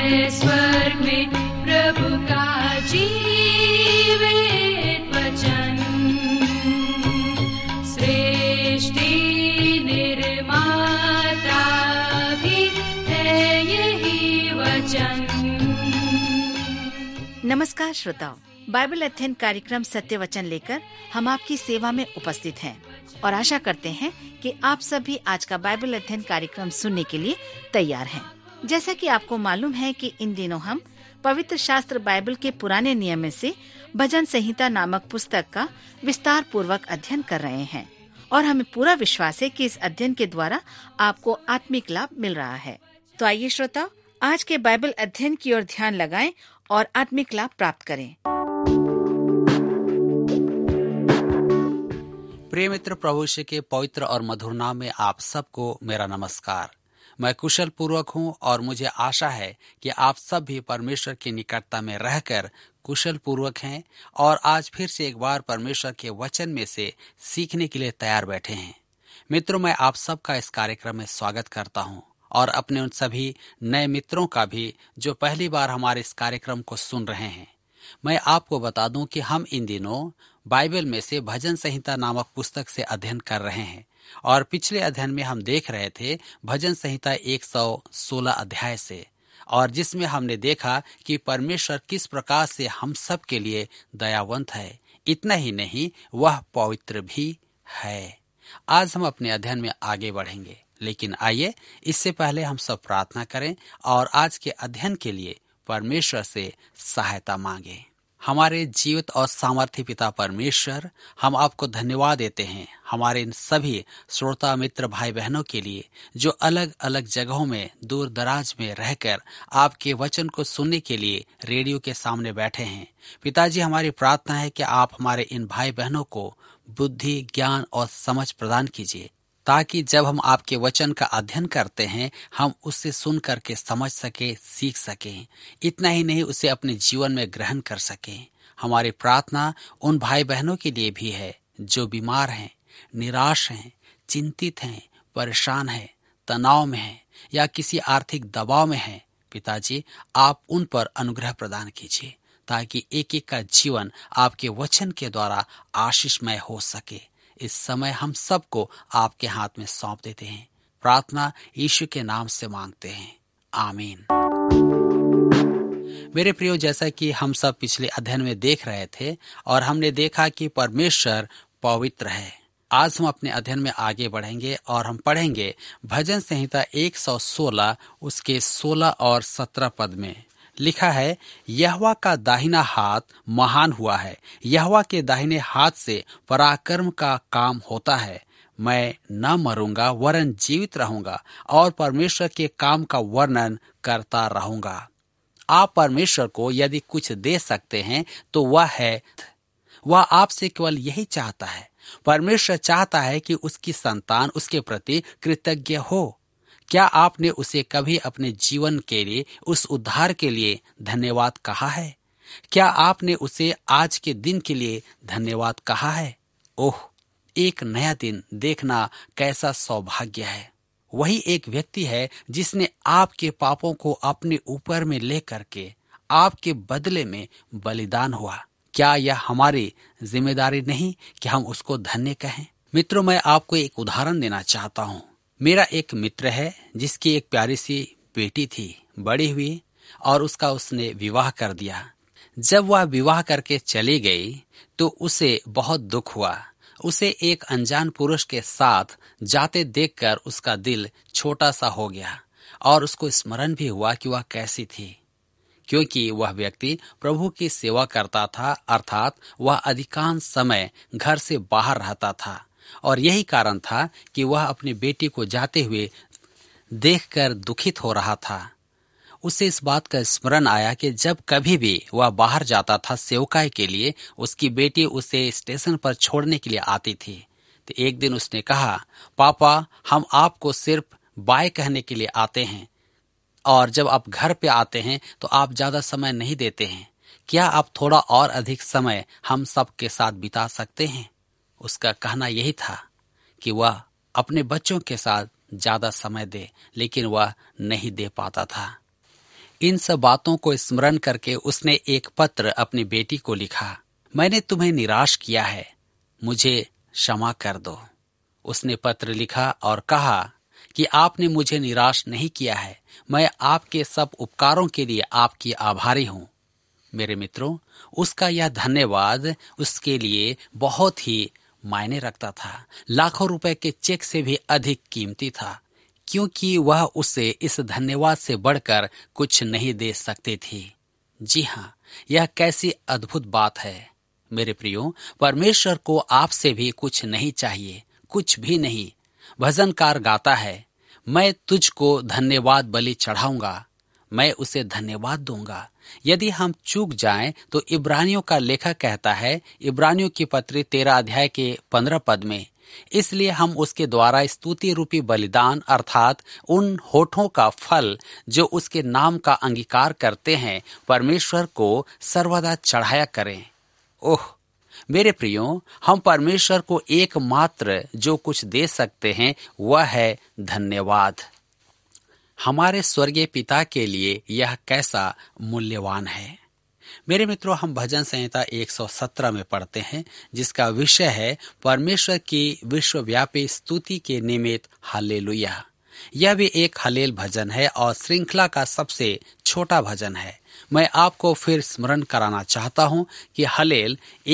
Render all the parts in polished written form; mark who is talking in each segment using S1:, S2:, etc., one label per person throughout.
S1: है स्वर्ग में प्रभु का जीवित वचन। सृष्टि निर्माता भी है यही वचन।
S2: नमस्कार श्रोताओ, बाइबल अध्ययन कार्यक्रम सत्य वचन लेकर हम आपकी सेवा में उपस्थित हैं और आशा करते हैं कि आप सभी आज का बाइबल अध्ययन कार्यक्रम सुनने के लिए तैयार हैं। जैसा कि आपको मालूम है कि इन दिनों हम पवित्र शास्त्र बाइबल के पुराने नियम से भजन संहिता नामक पुस्तक का विस्तार पूर्वक अध्ययन कर रहे हैं और हमें पूरा विश्वास है कि इस अध्ययन के द्वारा आपको आत्मिक लाभ मिल रहा है। तो आइए श्रोताओ, आज के बाइबल अध्ययन की ओर ध्यान लगाएं और आत्मिक लाभ प्राप्त करें।
S3: प्रिय मित्र, प्रभु यीशु के पवित्र और मधुर नाम में आप सबको मेरा नमस्कार। मैं कुशल पूर्वक हूँ और मुझे आशा है कि आप सब भी परमेश्वर की निकटता में रहकर कुशल पूर्वक हैं और आज फिर से एक बार परमेश्वर के वचन में से सीखने के लिए तैयार बैठे हैं। मित्रों, मैं आप सबका इस कार्यक्रम में स्वागत करता हूँ और अपने उन सभी नए मित्रों का भी जो पहली बार हमारे इस कार्यक्रम को सुन रहे हैं। मैं आपको बता दूं कि हम इन दिनों बाइबल में से भजन संहिता नामक पुस्तक से अध्ययन कर रहे हैं और पिछले अध्ययन में हम देख रहे थे भजन संहिता 116 अध्याय से, और जिसमें हमने देखा कि परमेश्वर किस प्रकार से हम सब के लिए दयावंत है। इतना ही नहीं, वह पवित्र भी है। आज हम अपने अध्ययन में आगे बढ़ेंगे, लेकिन आइए इससे पहले हम सब प्रार्थना करें और आज के अध्ययन के लिए परमेश्वर से सहायता मांगे। हमारे जीवित और सामर्थ्य पिता परमेश्वर, हम आपको धन्यवाद देते हैं हमारे इन सभी श्रोता मित्र भाई बहनों के लिए जो अलग अलग जगहों में दूर दराज में रहकर आपके वचन को सुनने के लिए रेडियो के सामने बैठे हैं। पिताजी, हमारी प्रार्थना है कि आप हमारे इन भाई बहनों को बुद्धि, ज्ञान और समझ प्रदान कीजिए, ताकि जब हम आपके वचन का अध्ययन करते हैं हम उससे सुन करके समझ सके, सीख सकें। इतना ही नहीं, उसे अपने जीवन में ग्रहण कर सकें। हमारी प्रार्थना उन भाई बहनों के लिए भी है जो बीमार हैं, निराश हैं, चिंतित हैं, परेशान हैं, तनाव में हैं या किसी आर्थिक दबाव में हैं। पिताजी, आप उन पर अनुग्रह प्रदान कीजिए ताकि एक एक का जीवन आपके वचन के द्वारा आशीषमय हो सके। इस समय हम सबको आपके हाथ में सौंप देते हैं। प्रार्थना यीशु के नाम से मांगते हैं, आमीन। मेरे प्रियो, जैसा कि हम सब पिछले अध्ययन में देख रहे थे और हमने देखा कि परमेश्वर पवित्र है। आज हम अपने अध्ययन में आगे बढ़ेंगे और हम पढ़ेंगे भजन संहिता 116 उसके 16 और 17 पद में लिखा है, यहोवा का दाहिना हाथ महान हुआ है, यहोवा के दाहिने हाथ से पराक्रम का काम होता है। मैं न मरूंगा वरन जीवित रहूंगा और परमेश्वर के काम का वर्णन करता रहूंगा। आप परमेश्वर को यदि कुछ दे सकते हैं तो वह आपसे केवल यही चाहता है। परमेश्वर चाहता है कि उसकी संतान उसके प्रति कृतज्ञ हो। क्या आपने उसे कभी अपने जीवन के लिए, उस उद्धार के लिए धन्यवाद कहा है? क्या आपने उसे आज के दिन के लिए धन्यवाद कहा है? ओह, एक नया दिन देखना कैसा सौभाग्य है। वही एक व्यक्ति है जिसने आपके पापों को अपने ऊपर में ले करके आपके बदले में बलिदान हुआ। क्या यह हमारी जिम्मेदारी नहीं कि हम उसको धन्य कहें? मित्रों, मैं आपको एक उदाहरण देना चाहता हूँ। मेरा एक मित्र है जिसकी एक प्यारी सी बेटी थी, बड़ी हुई और उसने विवाह कर दिया। जब वह विवाह करके चली गई तो उसे बहुत दुख हुआ। उसे एक अनजान पुरुष के साथ जाते देखकर उसका दिल छोटा सा हो गया और उसको स्मरण भी हुआ कि वह कैसी थी, क्योंकि वह व्यक्ति प्रभु की सेवा करता था, अर्थात वह अधिकांश समय घर से बाहर रहता था और यही कारण था कि वह अपनी बेटी को जाते हुए देखकर दुखित हो रहा था। उसे इस बात का स्मरण आया कि जब कभी भी वह बाहर जाता था सेवकाई के लिए, उसकी बेटी उसे स्टेशन पर छोड़ने के लिए आती थी। तो एक दिन उसने कहा, पापा, हम आपको सिर्फ बाय कहने के लिए आते हैं और जब आप घर पे आते हैं तो आप ज्यादा समय नहीं देते हैं। क्या आप थोड़ा और अधिक समय हम सब के साथ बिता सकते हैं? उसका कहना यही था कि वह अपने बच्चों के साथ ज्यादा समय दे, लेकिन वह नहीं दे पाता था। इन सब बातों को स्मरण करके उसने एक पत्र अपनी बेटी को लिखा। मैंने तुम्हें निराश किया है, मुझे क्षमा कर दो। उसने पत्र लिखा और कहा कि आपने मुझे निराश नहीं किया है, मैं आपके सब उपकारों के लिए आपकी आभारी हूं। मेरे मित्रों, उसका यह धन्यवाद उसके लिए बहुत ही मायने रखता था, लाखों रुपए के चेक से भी अधिक कीमती था, क्योंकि वह उसे इस धन्यवाद से बढ़कर कुछ नहीं दे सकते थे। जी हाँ, यह कैसी अद्भुत बात है। मेरे प्रियो, परमेश्वर को आपसे भी कुछ नहीं चाहिए, कुछ भी नहीं। भजनकार गाता है, मैं तुझको धन्यवाद बलि चढ़ाऊंगा, मैं उसे धन्यवाद दूंगा। यदि हम चूक जाएं तो इब्रानियों का लेखक कहता है, इब्रानियों की पत्री 13 अध्याय के 15 पद में, इसलिए हम उसके द्वारा स्तुति रूपी बलिदान अर्थात उन होठों का फल जो उसके नाम का अंगीकार करते हैं, परमेश्वर को सर्वदा चढ़ाया करें। ओह मेरे प्रियो, हम परमेश्वर को एकमात्र जो कुछ दे सकते हैं वह है धन्यवाद। हमारे स्वर्गीय पिता के लिए यह कैसा मूल्यवान है। मेरे मित्रों, हम भजन संहिता 117 में पढ़ते हैं, जिसका विषय है परमेश्वर की विश्वव्यापी स्तुति के निमित्त हालेलुया। यह भी एक हलेल भजन है और श्रृंखला का सबसे छोटा भजन है। मैं आपको फिर स्मरण कराना चाहता हूं कि हलेल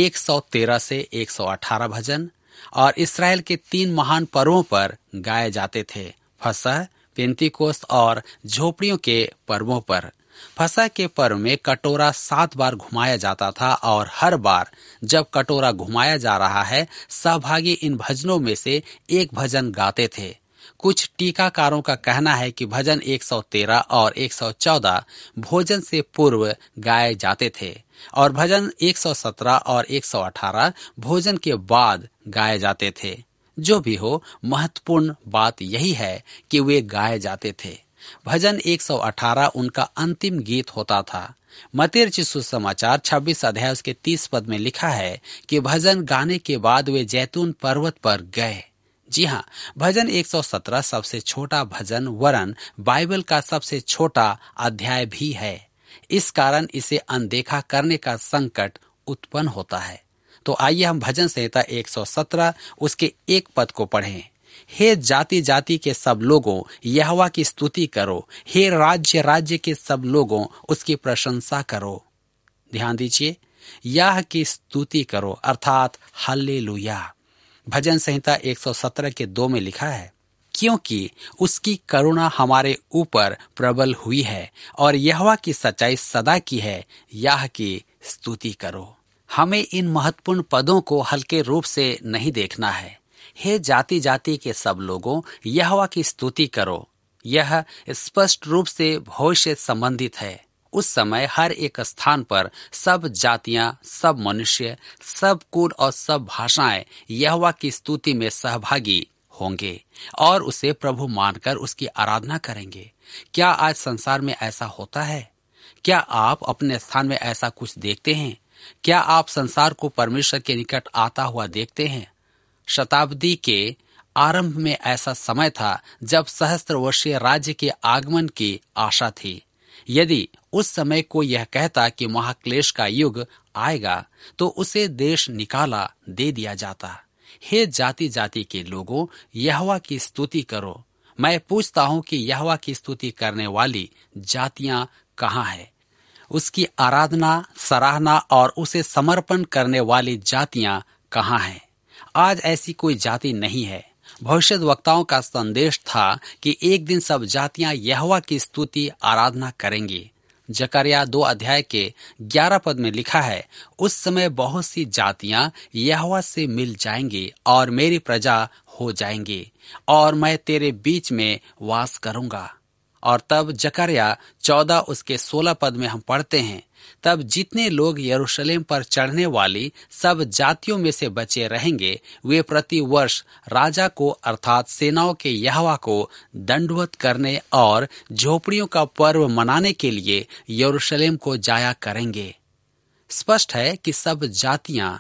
S3: 113 से 118 भजन और इस्राएल के 3 महान पर्वों पर गाए जाते थे, फसह, पेंतीकोस्त और झोपड़ियों के पर्वों पर। फसह के पर्व में कटोरा 7 बार घुमाया जाता था और हर बार जब कटोरा घुमाया जा रहा है, सहभागी इन भजनों में से एक भजन गाते थे। कुछ टीकाकारों का कहना है कि भजन 113 और 114 भोजन से पूर्व गाए जाते थे और भजन 117 और 118 भोजन के बाद गाए जाते थे। जो भी हो, महत्वपूर्ण बात यही है कि वे गाए जाते थे। भजन 118 उनका अंतिम गीत होता था। मत्ती रचित सुसमाचार 26 अध्याय उसके 30 पद में लिखा है कि भजन गाने के बाद वे जैतून पर्वत पर गए। जी हाँ, भजन 117 सबसे छोटा भजन वरन बाइबल का सबसे छोटा अध्याय भी है। इस कारण इसे अनदेखा करने का संकट उत्पन्न होता है। तो आइए हम भजन संहिता 117 उसके 1 पद को पढ़ें। हे जाति जाति के सब लोगों, यहोवा की स्तुति करो, हे राज्य राज्य के सब लोगों, उसकी प्रशंसा करो। ध्यान दीजिए, यह की स्तुति करो अर्थात हालेलुया। भजन संहिता 117 के 2 में लिखा है, क्योंकि उसकी करुणा हमारे ऊपर प्रबल हुई है और यहोवा की सच्चाई सदा की है, यह की स्तुति करो। हमें इन महत्वपूर्ण पदों को हल्के रूप से नहीं देखना है। हे जाति जाति के सब लोगों, यहोवा की स्तुति करो, यह स्पष्ट रूप से भविष्य संबंधित है। उस समय हर एक स्थान पर सब जातियां, सब मनुष्य, सब कुल और सब भाषाएं यहोवा की स्तुति में सहभागी होंगे और उसे प्रभु मानकर उसकी आराधना करेंगे। क्या आज संसार में ऐसा होता है? क्या आप अपने स्थान में ऐसा कुछ देखते हैं? क्या आप संसार को परमेश्वर के निकट आता हुआ देखते हैं? शताब्दी के आरंभ में ऐसा समय था जब सहस्त्र वर्षीय राज्य के आगमन की आशा थी। यदि उस समय कोई यह कहता कि महाक्लेश का युग आएगा, तो उसे देश निकाला दे दिया जाता। हे जाति जाति के लोगों, यहोवा की स्तुति करो। मैं पूछता हूँ कि यहोवा की स्तुति करने वाली जातियां कहाँ है? उसकी आराधना, सराहना और उसे समर्पण करने वाली जातियां कहाँ हैं? आज ऐसी कोई जाति नहीं है। भविष्यद्वक्ताओं का संदेश था कि एक दिन सब जातियां यहोवा की स्तुति आराधना करेंगी। जकरिया 2 अध्याय के 11 पद में लिखा है, उस समय बहुत सी जातियां यहोवा से मिल जाएंगी और मेरी प्रजा हो जाएंगी और मैं तेरे बीच में वास करूंगा। और तब जकरिया 14 उसके 16 पद में हम पढ़ते हैं, तब जितने लोग यरूशलेम पर चढ़ने वाली सब जातियों में से बचे रहेंगे, वे प्रति वर्ष राजा को अर्थात सेनाओं के यहोवा को दंडवत करने और झोपड़ियों का पर्व मनाने के लिए यरूशलेम को जाया करेंगे। स्पष्ट है कि सब जातियां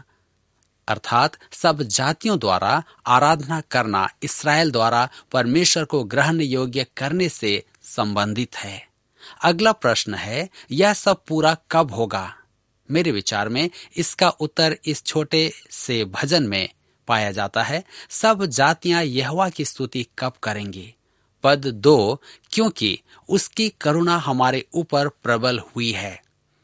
S3: अर्थात सब जातियों द्वारा आराधना करना इस्राएल द्वारा परमेश्वर को ग्रहण योग्य करने से संबंधित है। अगला प्रश्न है, यह सब पूरा कब होगा? मेरे विचार में इसका उत्तर इस छोटे से भजन में पाया जाता है। सब जातियां यहोवा की स्तुति कब करेंगी? पद 2, क्योंकि उसकी करुणा हमारे ऊपर प्रबल हुई है।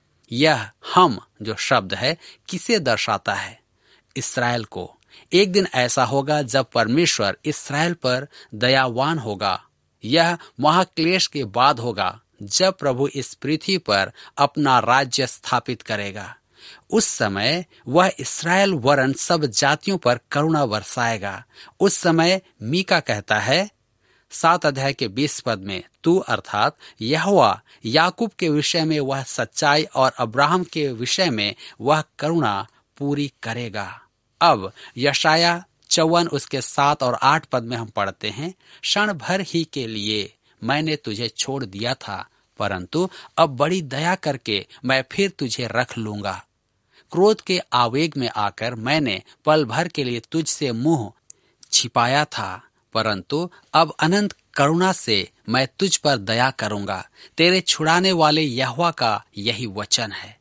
S3: यह हम जो शब्द है किसे दर्शाता है? इस्राएल को। एक दिन ऐसा होगा जब परमेश्वर इस्राएल पर दयावान होगा। यह महाक्लेश के बाद होगा जब प्रभु इस पृथ्वी पर अपना राज्य स्थापित करेगा। उस समय वह इस्राएल वरन सब जातियों पर करुणा बरसाएगा। उस समय मीका कहता है 7 अध्याय के 20 पद में, तू अर्थात यहोवा याकूब के विषय में वह सच्चाई और अब्राहम के विषय में वह करुणा पूरी करेगा। अब यशाया 54 उसके 7 और 8 पद में हम पढ़ते हैं, क्षण भर ही के लिए मैंने तुझे छोड़ दिया था, परंतु अब बड़ी दया करके मैं फिर तुझे रख लूंगा। क्रोध के आवेग में आकर मैंने पल भर के लिए तुझसे मुंह छिपाया था, परंतु अब अनंत करुणा से मैं तुझ पर दया करूंगा। तेरे छुड़ाने वाले यहोवा का यही वचन है।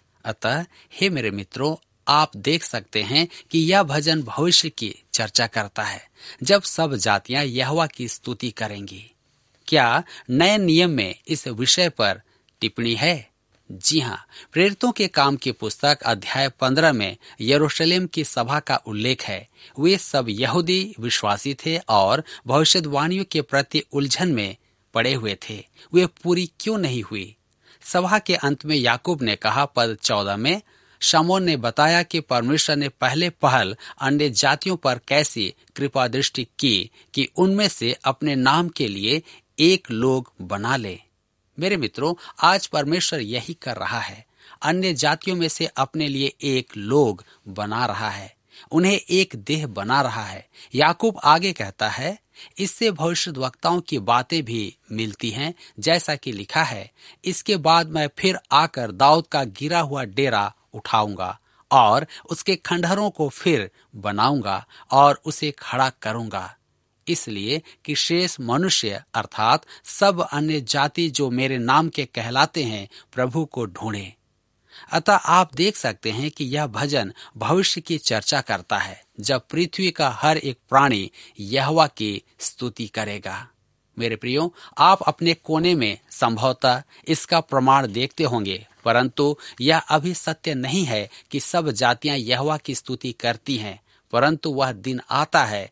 S3: अतः हे मेरे मित्रों, आप देख सकते हैं कि यह भजन भविष्य की चर्चा करता है, जब सब जातियां यहोवा की स्तुति करेंगी। क्या नए नियम में इस विषय पर टिप्पणी है? जी हाँ, प्रेरितों के काम की पुस्तक अध्याय 15 में यरूशलेम की सभा का उल्लेख है। वे सब यहूदी विश्वासी थे और भविष्यवाणियों के प्रति उलझन में पड़े हुए थे। वे पूरी क्यों नहीं हुई? सभा के अंत में याकूब ने कहा, पद 14 में, शमौन ने बताया कि परमेश्वर ने पहले पहल अन्य जातियों पर कैसी कृपा दृष्टि की कि उनमें से अपने नाम के लिए एक लोग बना ले। मेरे मित्रों, आज परमेश्वर यही कर रहा है। अन्य जातियों में से अपने लिए एक लोग बना रहा है, उन्हें एक देह बना रहा है। याकूब आगे कहता है, इससे भविष्यद्वक्ताओं की बातें भी मिलती हैं, जैसा कि लिखा है, इसके बाद मैं फिर आकर दाऊद का गिरा हुआ डेरा उठाऊंगा और उसके खंडहरों को फिर बनाऊंगा और उसे खड़ा करूंगा, इसलिए कि शेष मनुष्य अर्थात सब अन्य जाति जो मेरे नाम के कहलाते हैं प्रभु को ढूंढे। अतः आप देख सकते हैं कि यह भजन भविष्य की चर्चा करता है, जब पृथ्वी का हर एक प्राणी यहोवा की स्तुति करेगा। मेरे प्रियो, आप अपने कोने में संभवतः इसका प्रमाण देखते होंगे, परंतु यह अभी सत्य नहीं है कि सब जातियां यहोवा की स्तुति करती हैं, परंतु वह दिन आता है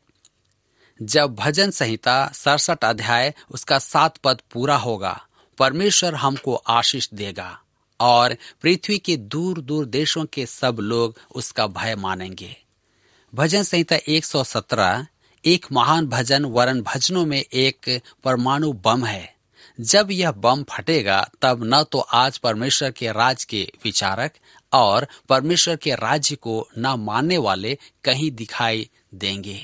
S3: जब भजन संहिता 67 अध्याय उसका 7 पद पूरा होगा। परमेश्वर हमको आशीष देगा और पृथ्वी के दूर दूर देशों के सब लोग उसका भय मानेंगे। भजन संहिता 117 एक महान भजन वरन भजनों में एक परमाणु बम है। जब यह बम फटेगा तब न तो आज परमेश्वर के राज के विचारक और परमेश्वर के राज्य को न मानने वाले कहीं दिखाई देंगे,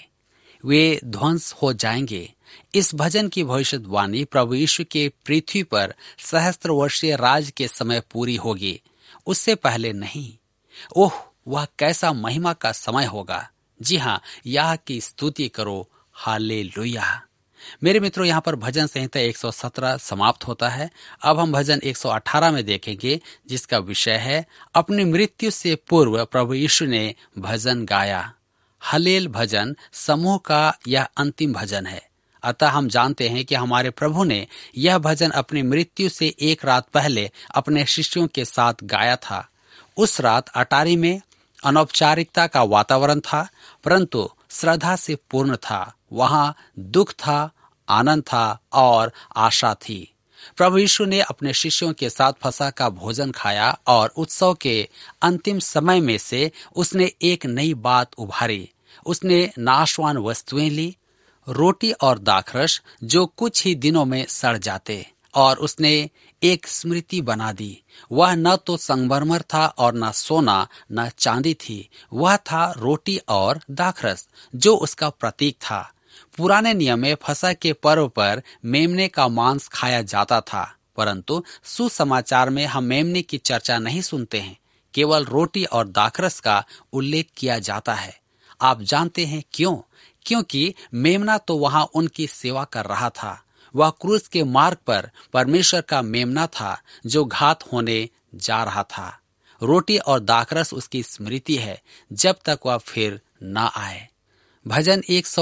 S3: वे ध्वंस हो जाएंगे। इस भजन की भविष्यवाणी प्रभु यीशु के पृथ्वी पर सहस्त्र वर्षीय राज के समय पूरी होगी, उससे पहले नहीं। ओह, वह कैसा महिमा का समय होगा। जी हाँ, यह की स्तुति करो, हालेलुया। मेरे मित्रों, यहाँ पर भजन संहिता 117 समाप्त होता है। अब हम भजन 118 में देखेंगे, जिसका विषय है अपनी मृत्यु से पूर्व प्रभु यीशु ने भजन गाया। हलेल भजन समूह का यह अंतिम भजन है। अतः हम जानते हैं कि हमारे प्रभु ने यह भजन अपनी मृत्यु से एक रात पहले अपने शिष्यों के साथ गाया था। उस रात अटारी में अनौपचारिकता का वातावरण था, परंतु श्रद्धा से पूर्ण था। वहां दुख था, आनंद था और आशा थी। प्रभु यीशु ने अपने शिष्यों के साथ फसह का भोजन खाया और उत्सव के अंतिम समय में से उसने एक नई बात उभारी। उसने नाशवान वस्तुएं ली, रोटी और दाखरस जो कुछ ही दिनों में सड़ जाते, और उसने एक स्मृति बना दी। वह न तो संगमरमर था और न सोना न चांदी थी, वह था रोटी और दाखरस जो उसका प्रतीक था। पुराने नियम में फसह के पर्व पर मेमने का मांस खाया जाता था, परंतु सुसमाचार में हम मेमने की चर्चा नहीं सुनते हैं, केवल रोटी और दाखरस का उल्लेख किया जाता है। आप जानते हैं क्यों? क्योंकि मेमना तो वहां उनकी सेवा कर रहा था। वह क्रूस के मार्ग पर परमेश्वर का मेमना था जो घात होने जा रहा था। रोटी और दाखरस उसकी स्मृति है जब तक वह फिर न आए। भजन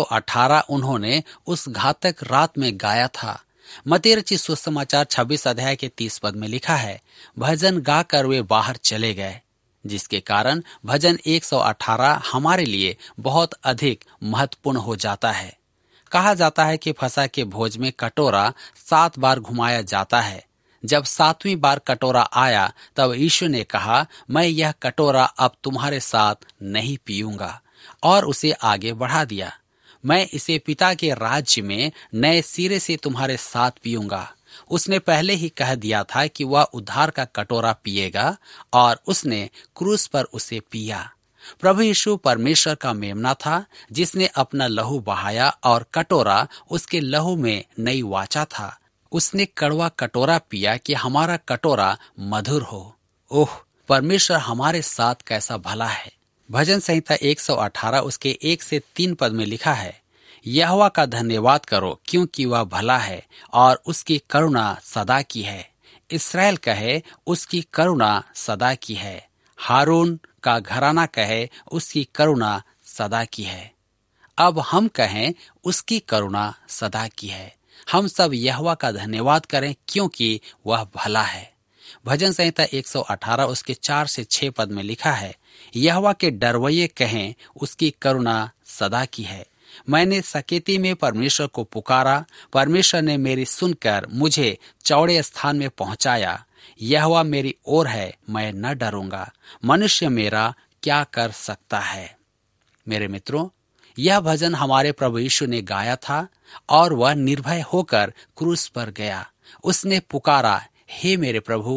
S3: 118 उन्होंने उस घातक रात में गाया था। मत्ती रचित सुसमाचार 26 अध्याय के 30 पद में लिखा है, भजन गाकर वे बाहर चले गए, जिसके कारण भजन 118 हमारे लिए बहुत अधिक महत्वपूर्ण हो जाता है। कहा जाता है कि फसह के भोज में कटोरा 7 बार घुमाया जाता है। जब 7वीं बार कटोरा आया तब यीशु ने कहा, मैं यह कटोरा अब तुम्हारे साथ नहीं पीऊंगा, और उसे आगे बढ़ा दिया, मैं इसे पिता के राज्य में नए सिरे से तुम्हारे साथ पीऊंगा। उसने पहले ही कह दिया था कि वह उद्धार का कटोरा पिएगा, और उसने क्रूस पर उसे पिया। प्रभु यीशु परमेश्वर का मेमना था जिसने अपना लहू बहाया, और कटोरा उसके लहू में नई वाचा था। उसने कड़वा कटोरा पिया कि हमारा कटोरा मधुर हो। ओह, परमेश्वर हमारे साथ कैसा भला है। भजन संहिता 118 उसके 1 से 3 पद में लिखा है, यहोवा का धन्यवाद करो क्योंकि वह भला है और उसकी करुणा सदा की है। इस्राएल कहे उसकी करुणा सदा की है। हारून का घराना कहे उसकी करुणा सदा की है। अब हम कहें उसकी करुणा सदा की है। हम सब यहोवा का धन्यवाद करें क्योंकि वह भला है। भजन संहिता 118 उसके 4 से 6 पद में लिखा है, यहोवा के डरवैये कहें उसकी करुणा सदा की है। मैंने सकेती में परमेश्वर को पुकारा, परमेश्वर ने मेरी सुनकर मुझे चौड़े स्थान में पहुंचाया। यहोवा मेरी ओर है, मैं न डरूंगा, मनुष्य मेरा क्या कर सकता है। मेरे मित्रों, यह भजन हमारे प्रभु यीशु ने गाया था और वह निर्भय होकर क्रूस पर गया। उसने पुकारा, हे मेरे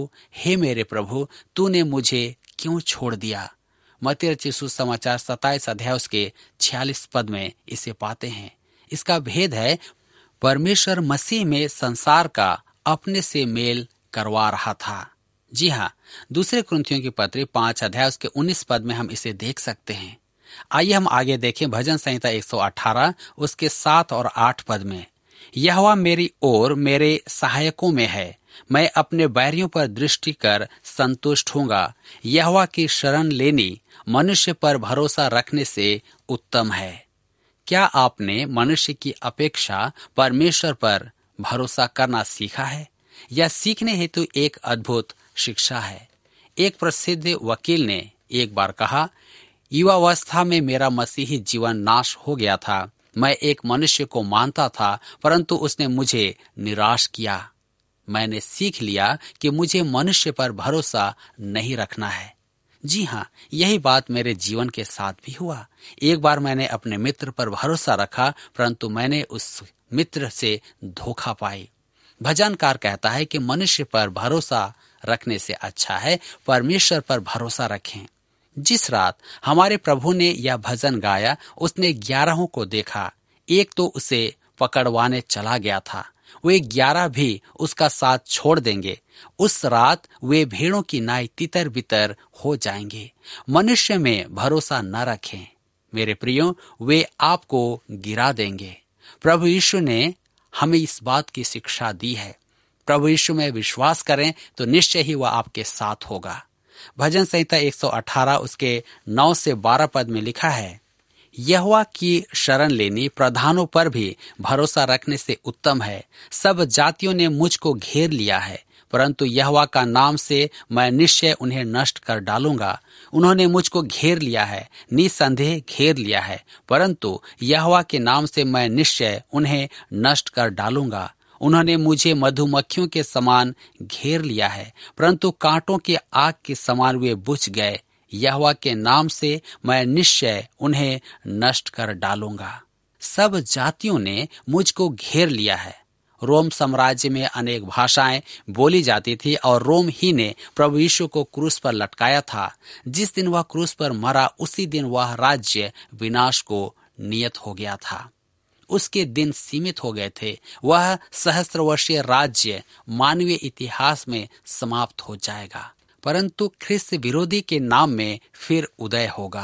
S3: प्रभु, तूने मुझे क्यों छोड़ दिया। मत्ती रचित सुसमाचार 27 अध्याय उसके 46 पद में इसे पाते हैं। इसका भेद है, परमेश्वर मसीह में संसार का अपने से मेल करवा रहा था। जी हाँ, दूसरे कुरिन्थियों की पत्री 5 अध्याय उसके 19 पद में हम इसे देख सकते हैं। आइए हम आगे देखें भजन संहिता 118 उसके 7 और 8 पद में, यहोवा मेरी ओर मेरे सहायकों में है, मैं अपने बैरियों पर दृष्टि कर संतुष्ट होऊंगा। यहोवा की शरण लेनी मनुष्य पर भरोसा रखने से उत्तम है। क्या आपने मनुष्य की अपेक्षा परमेश्वर पर भरोसा करना सीखा है? यह सीखने हेतु एक अद्भुत शिक्षा है। एक प्रसिद्ध वकील ने एक बार कहा, युवावस्था में मेरा मसीही जीवन नाश हो गया था। मैं एक मनुष्य को मानता था, परंतु उसने मुझे निराश किया। मैंने सीख लिया कि मुझे मनुष्य पर भरोसा नहीं रखना है। जी हाँ, यही बात मेरे जीवन के साथ भी हुआ। एक बार मैंने अपने मित्र पर भरोसा रखा, परंतु मैंने उस मित्र से धोखा पाई। भजनकार कहता है कि मनुष्य पर भरोसा रखने से अच्छा है परमेश्वर पर भरोसा रखें। जिस रात हमारे प्रभु ने यह भजन गाया, उसने 11 को देखा। एक तो उसे पकड़वाने चला गया था, वे 11 भी उसका साथ छोड़ देंगे। उस रात वे भेड़ों की नाई तितर बितर हो जाएंगे। मनुष्य में भरोसा न रखें मेरे प्रियो, वे आपको गिरा देंगे। प्रभु यीशु ने हमें इस बात की शिक्षा दी है। प्रभु यीशु में विश्वास करें तो निश्चय ही वह आपके साथ होगा। भजन संहिता 118 उसके 9 से 12 पद में लिखा है, यहोवा की शरण लेनी प्रधानों पर भी भरोसा रखने से उत्तम है। सब जातियों ने मुझको घेर लिया है, परंतु यहोवा का नाम से मैं निश्चय उन्हें नष्ट कर डालूंगा। उन्होंने मुझको घेर लिया है, निसंदेह घेर लिया है, परंतु यहोवा के नाम से मैं निश्चय उन्हें नष्ट कर डालूंगा। उन्होंने मुझे मधुमक्खियों के समान घेर लिया है, परंतु कांटों के आग के समान वे बुझ गए। यहोवा के नाम से मैं निश्चय उन्हें नष्ट कर डालूंगा। सब जातियों ने मुझको घेर लिया है। रोम साम्राज्य में अनेक भाषाएं बोली जाती थी और रोम ही ने प्रभु यीशु को क्रूस पर लटकाया था। जिस दिन वह क्रूस पर मरा, उसी दिन वह राज्य विनाश को नियत हो गया था। उसके दिन सीमित हो गए थे। वह सहस्त्र वर्षीय राज्य मानवीय इतिहास में समाप्त हो जाएगा, परंतु ख्रिस्त विरोधी के नाम में फिर उदय होगा।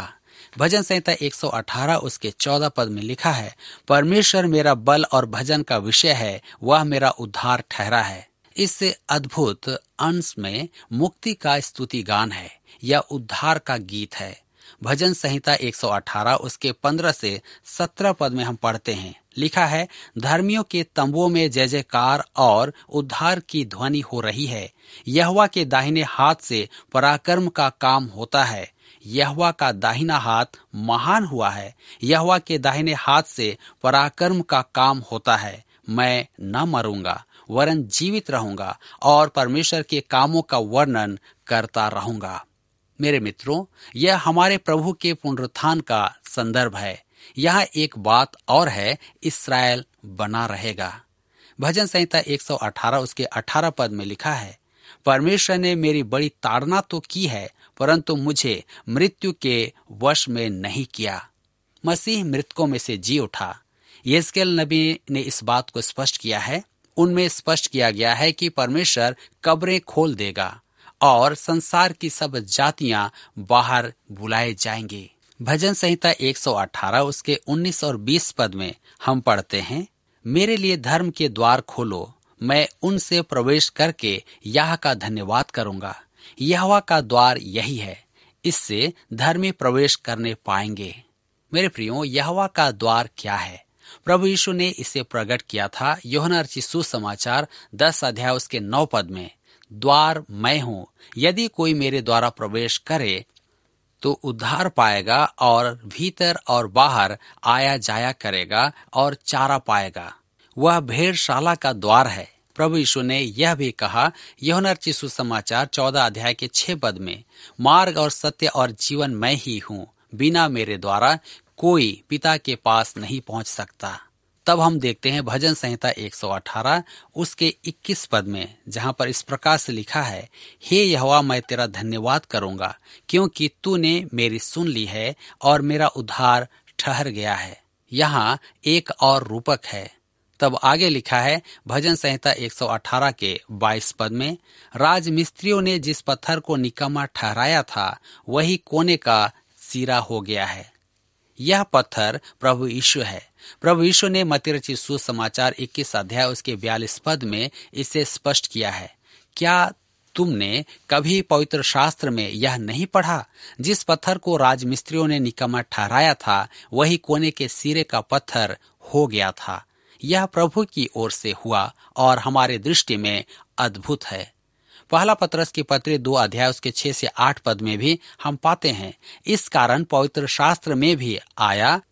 S3: भजन संहिता 118 उसके 14 पद में लिखा है, परमेश्वर मेरा बल और भजन का विषय है, वह मेरा उद्धार ठहरा है। इस अद्भुत अंश में मुक्ति का स्तुति गान है, यह उद्धार का गीत है। भजन संहिता 118 उसके 15 से 17 पद में हम पढ़ते हैं, लिखा है, धर्मियों के तंबुओं में जय जयकार और उद्धार की ध्वनि हो रही है। यहोवा के दाहिने हाथ से पराक्रम का काम होता है। यहोवा का दाहिना हाथ महान हुआ है। यहोवा के दाहिने हाथ से पराक्रम का काम होता है। मैं न मरूंगा वरन जीवित रहूंगा और परमेश्वर के कामों का वर्णन करता रहूंगा। मेरे मित्रों, यह हमारे प्रभु के पुनरुत्थान का संदर्भ है। यहाँ एक बात और है, इस्राएल बना रहेगा। भजन संहिता 118 उसके 18 पद में लिखा है, परमेश्वर ने मेरी बड़ी ताड़ना तो की है, परंतु मुझे मृत्यु के वश में नहीं किया। मसीह मृतकों में से जी उठा। यहेजकेल नबी ने इस बात को स्पष्ट किया है। उनमें स्पष्ट किया गया है कि परमेश्वर कब्रें खोल देगा और संसार की सब जातियां बाहर बुलाए जाएंगे। भजन संहिता 118 उसके 19 और 20 पद में हम पढ़ते हैं, मेरे लिए धर्म के द्वार खोलो, मैं उनसे प्रवेश करके यह का धन्यवाद करूंगा। यहोवा का द्वार यही है, इससे धर्मी प्रवेश करने पाएंगे। मेरे प्रियो, यहोवा का द्वार क्या है? प्रभु यीशु ने इसे प्रकट किया था यूहन्ना रचित सुसमाचार 10 अध्याय उसके 9 पद में, द्वार मैं हूँ, यदि कोई मेरे द्वारा प्रवेश करे तो उद्धार पाएगा और भीतर और बाहर आया जाया करेगा और चारा पाएगा। वह भेड़शाला का द्वार है। प्रभु यीशु ने यह भी कहा यूहन्ना रचित सुसमाचार 14 अध्याय के 6 पद में, मार्ग और सत्य और जीवन मैं ही हूँ, बिना मेरे द्वारा कोई पिता के पास नहीं पहुंच सकता। तब हम देखते हैं भजन संहिता 118 उसके 21 पद में, जहां पर इस प्रकार से लिखा है, हे यहोवा, मैं तेरा धन्यवाद करूंगा क्योंकि तूने मेरी सुन ली है और मेरा उद्धार ठहर गया है। यहाँ एक और रूपक है। तब आगे लिखा है भजन संहिता 118 के 22 पद में, राजमिस्त्रियों ने जिस पत्थर को निकम्मा ठहराया था वही कोने का सिरा हो गया है। यह पत्थर प्रभु यीशु है। प्रभु यीशु ने मत्ती रचित सुसमाचार 21 अध्याय उसके 42 पद में इसे स्पष्ट किया है। क्या तुमने कभी पवित्र शास्त्र में यह नहीं पढ़ा, जिस पत्थर को राजमिस्त्रियों ने निकम्मा ठहराया था वही कोने के सिरे का पत्थर हो गया था। यह प्रभु की ओर से हुआ और हमारे दृष्टि में अद्भुत है। पहला पतरस की पत्री 2 अध्याय उसके 6 से 8 पद में भी हम पाते हैं, इस कारण पवित्र शास्त्र में भी आया,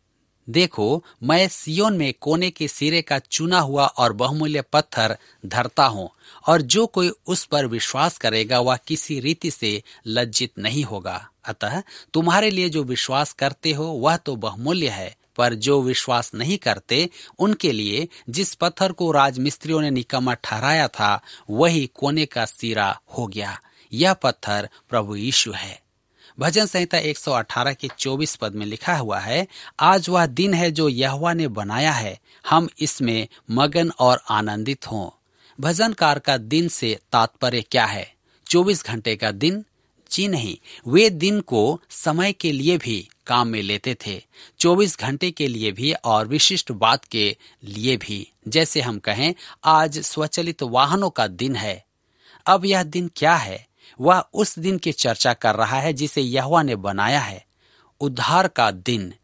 S3: देखो मैं सियोन में कोने के सिरे का चुना हुआ और बहुमूल्य पत्थर धरता हूँ, और जो कोई उस पर विश्वास करेगा वह किसी रीति से लज्जित नहीं होगा। अतः तुम्हारे लिए जो विश्वास करते हो वह तो बहुमूल्य है, पर जो विश्वास नहीं करते उनके लिए जिस पत्थर को राजमिस्त्रियों ने निकम्मा ठहराया था वही कोने का सिरा हो गया। यह पत्थर प्रभु यीशु है। भजन संहिता 118 के 24 पद में लिखा हुआ है, आज वह दिन है जो यहोवा ने बनाया है, हम इसमें मगन और आनंदित हों। भजनकार का दिन से तात्पर्य क्या है? 24 घंटे का दिन? जी नहीं, वे दिन को समय के लिए भी काम में लेते थे, 24 घंटे के लिए भी और विशिष्ट बात के लिए भी। जैसे हम कहें आज स्वचालित वाहनों का दिन है। अब यह दिन क्या है? वह उस दिन की चर्चा कर रहा है जिसे यहोवा ने बनाया है, उद्धार का दिन।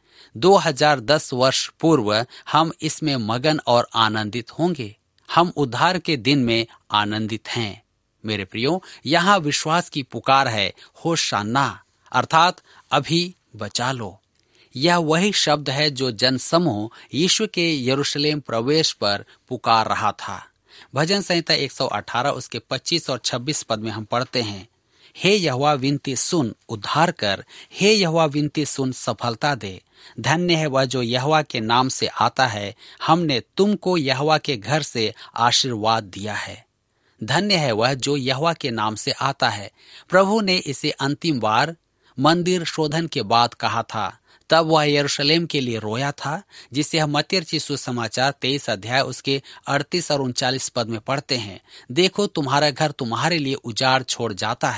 S3: 2010 वर्ष पूर्व हम इसमें मगन और आनंदित होंगे। हम उद्धार के दिन में आनंदित हैं। मेरे प्रियो, यहाँ विश्वास की पुकार है, होशाना, अर्थात अभी बचा लो। यह वही शब्द है जो जनसमूह यीशु के यरूशलेम प्रवेश पर पुकार रहा था। भजन संहिता 118 उसके 25 और 26 पद में हम पढ़ते हैं, हे यहोवा विनती सुन, उद्धार कर, हे यहोवा विनती सुन, सफलता दे। धन्य है वह जो यहोवा के नाम से आता है, हमने तुमको यहोवा के घर से आशीर्वाद दिया है। धन्य है वह जो यहोवा के नाम से आता है। प्रभु ने इसे अंतिम बार मंदिर शोधन के बाद कहा था। तब वह यरूशलेम के लिए रोया था, जिसे हम मत्ती रचित सुसमाचार 23 अध्याय उसके 38 और 39 पद में पढ़ते हैं, देखो तुम्हारा घर तुम्हारे लिए उजाड़ छोड़ जाता है।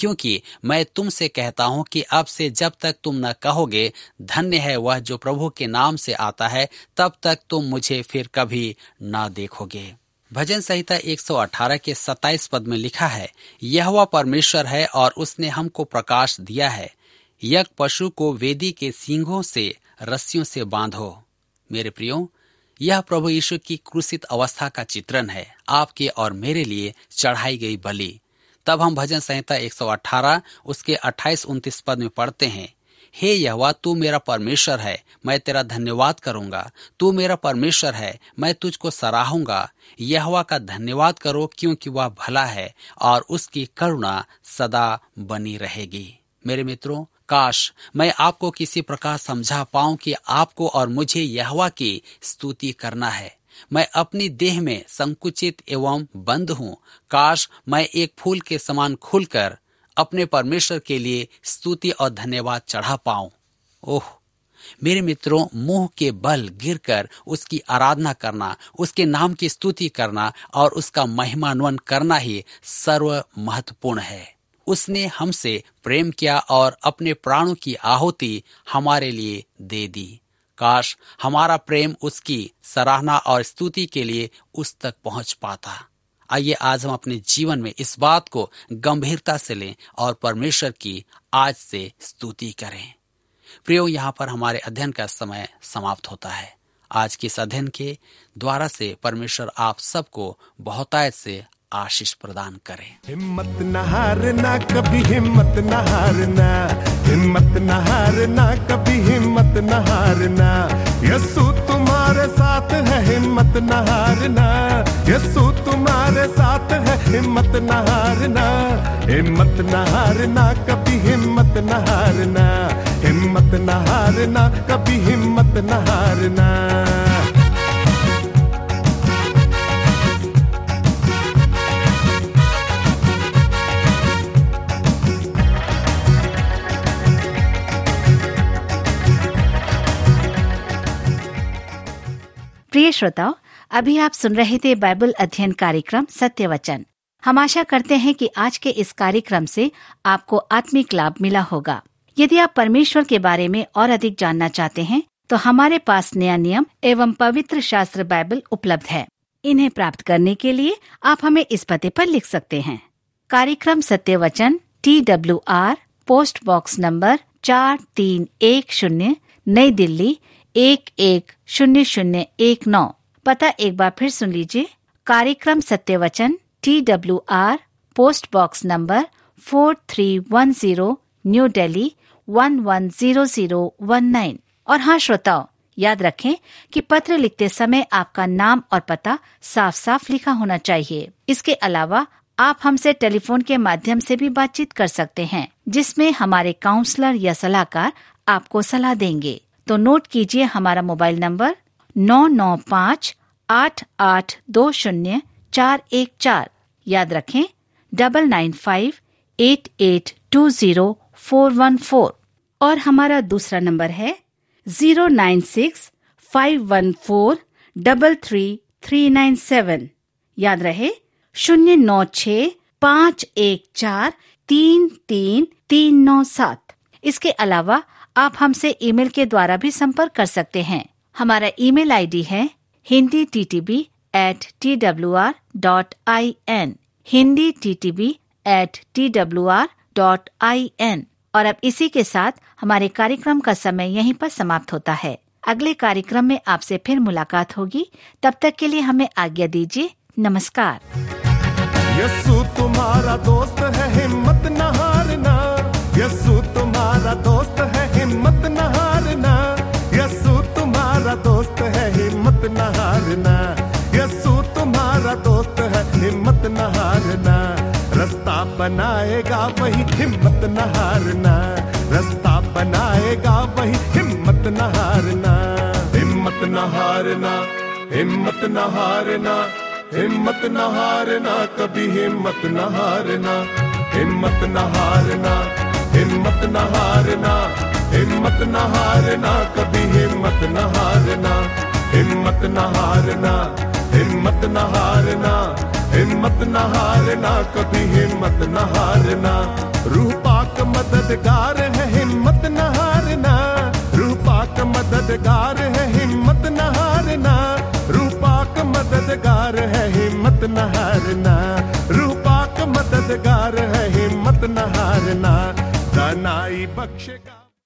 S3: क्योंकि मैं तुमसे कहता हूं कि अब से जब तक तुम न कहोगे धन्य है वह जो प्रभु के नाम से आता है, तब तक तुम मुझे फिर कभी न देखोगे। भजन संहिता 118 के 27 पद में लिखा है, यहोवा परमेश्वर है और उसने हमको प्रकाश दिया है। यज्ञ पशु को वेदी के सींगों से रस्सियों से बांधो। मेरे प्रियो, यह प्रभु यीशु की क्रूसित अवस्था का चित्रण है, आपके और मेरे लिए चढ़ाई गई बलि। तब हम भजन संहिता 118 उसके 28-29 पद में पढ़ते हैं, हे यहोवा तू मेरा परमेश्वर है, मैं तेरा धन्यवाद करूंगा। तू मेरा परमेश्वर है, मैं तुझको सराहूंगा। यहोवा का धन्यवाद करो क्योंकि वह भला है और उसकी करुणा सदा बनी रहेगी। मेरे मित्रों, काश मैं आपको किसी प्रकार समझा पाऊं कि आपको और मुझे यहोवा की स्तुति करना है। मैं अपनी देह में संकुचित एवं बंद हूँ। काश मैं एक फूल के समान खुलकर अपने परमेश्वर के लिए स्तुति और धन्यवाद चढ़ा पाऊं। ओह मेरे मित्रों, मुंह के बल गिरकर उसकी आराधना करना, उसके नाम की स्तुति करना और उसका महिमान्वन करना ही सर्व महत्वपूर्ण है। उसने हमसे प्रेम किया और अपने प्राणों की आहुति हमारे लिए दे दी। काश हमारा प्रेम उसकी सराहना और स्तुति के लिए उस तक पहुंच पाता। आइए आज हम अपने जीवन में इस बात को गंभीरता से लें और परमेश्वर की आज से स्तुति करें। प्रियो, यहाँ पर हमारे अध्ययन का समय समाप्त होता है। आज के इस अध्ययन के द्वारा से परमेश्वर आप सबको बहुतायत से आशीष प्रदान करें।
S4: हिम्मत न हारना, कभी हिम्मत न हारना, हिम्मत न हारना, कभी हिम्मत न हारना। यीशु तुम्हारे साथ है, हिम्मत न हारना। यीशु तुम्हारे साथ है, हिम्मत न हारना। हिम्मत न हारना, कभी हिम्मत न हारना, हिम्मत न हारना, कभी हिम्मत न हारना।
S2: प्रिय श्रोताओ, अभी आप सुन रहे थे बाइबल अध्ययन कार्यक्रम सत्य वचन। हम आशा करते हैं कि आज के इस कार्यक्रम से आपको आत्मिक लाभ मिला होगा। यदि आप परमेश्वर के बारे में और अधिक जानना चाहते हैं तो हमारे पास नया नियम एवं पवित्र शास्त्र बाइबल उपलब्ध है। इन्हें प्राप्त करने के लिए आप हमें इस पते पर लिख सकते हैं। कार्यक्रम Satya Vachan, TWR, post box number 4310, नई दिल्ली 110019। पता एक बार फिर सुन लीजिए। कार्यक्रम Satya Vachan, TWR, post box number 4310, new Delhi 110019। और हाँ श्रोताओ, याद रखें कि पत्र लिखते समय आपका नाम और पता साफ साफ लिखा होना चाहिए। इसके अलावा आप हमसे टेलीफोन के माध्यम से भी बातचीत कर सकते हैं, जिसमें हमारे काउंसलर या सलाहकार आपको सलाह देंगे। तो नोट कीजिए हमारा मोबाइल नंबर 9958820414। याद रखें 9958820414। और हमारा दूसरा नंबर है 09651433397। याद रहे 09651433397। इसके अलावा आप हमसे ईमेल के द्वारा भी संपर्क कर सकते हैं। हमारा ईमेल आईडी है hinditb@twr.in, hinditb@twr.in। और अब इसी के साथ हमारे कार्यक्रम का समय यहीं पर समाप्त होता है। अगले कार्यक्रम में आपसे फिर मुलाकात होगी। तब तक के लिए हमें आज्ञा दीजिए। नमस्कार।
S4: यीशु तुम्हारा दोस्त है, हिम्मत न हारना। यीशु तुम्हारा दोस्त है, हिम्मत न हारना। यीशु तुम्हारा दोस्त है, हिम्मत न हारना। यीशु तुम्हारा दोस्त है, हिम्मत न हारना। रास्ता बनाएगा वही, हिम्मत न हारना। रास्ता बनाएगा वही, हिम्मत न हारना। हिम्मत न हारना, हिम्मत न हारना, हिम्मत न हारना, कभी हिम्मत न हारना। हिम्मत न हारना, हिम्मत न हारना, हिम्मत न हारना, कभी हिम्मत न हारना। हिम्मत न हारना, हिम्मत न हारना, हिम्मत न हारना, कभी हिम्मत न हारना। रूह पाक मददगार है, हिम्मत न हारना। रूह पाक मददगार है, हिम्मत न हारना। रूह पाक मददगार है, हिम्मत न हारना। रूह पाक मददगार है, हिम्मत न हारना। दानाई बख्शेगा।